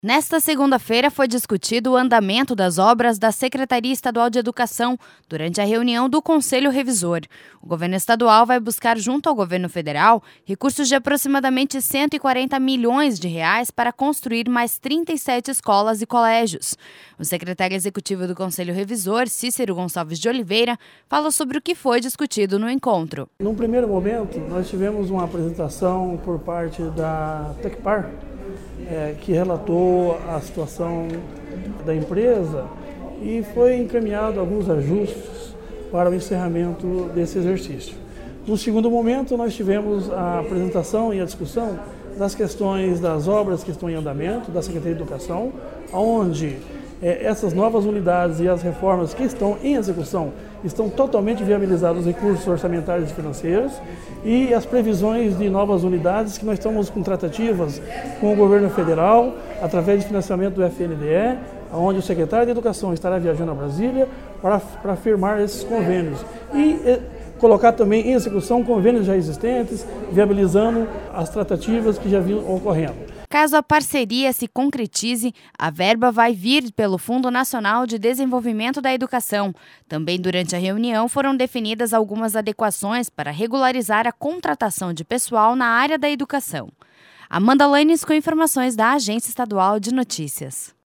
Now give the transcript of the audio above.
Nesta segunda-feira foi discutido o andamento das obras da Secretaria Estadual de Educação durante a reunião do Conselho Revisor. O governo estadual vai buscar, junto ao governo federal, recursos de aproximadamente R$ 140 milhões para construir mais 37 escolas e colégios. O secretário executivo do Conselho Revisor, Cícero Gonçalves de Oliveira, falou sobre o que foi discutido no encontro. Num primeiro momento, nós tivemos uma apresentação por parte da Tecpar, que relatou a situação da empresa e foi encaminhado alguns ajustes para o encerramento desse exercício. No segundo momento, nós tivemos a apresentação e a discussão das questões das obras que estão em andamento da Secretaria de Educação, onde essas novas unidades e as reformas que estão em execução estão totalmente viabilizados os recursos orçamentários e financeiros e as previsões de novas unidades que nós estamos com tratativas com o governo federal através de financiamento do FNDE, onde o secretário de Educação estará viajando a Brasília para firmar esses convênios e colocar também em execução convênios já existentes, viabilizando as tratativas que já vinham ocorrendo. Caso a parceria se concretize, a verba vai vir pelo Fundo Nacional de Desenvolvimento da Educação. Também durante a reunião foram definidas algumas adequações para regularizar a contratação de pessoal na área da educação. Amanda Lanes com informações da Agência Estadual de Notícias.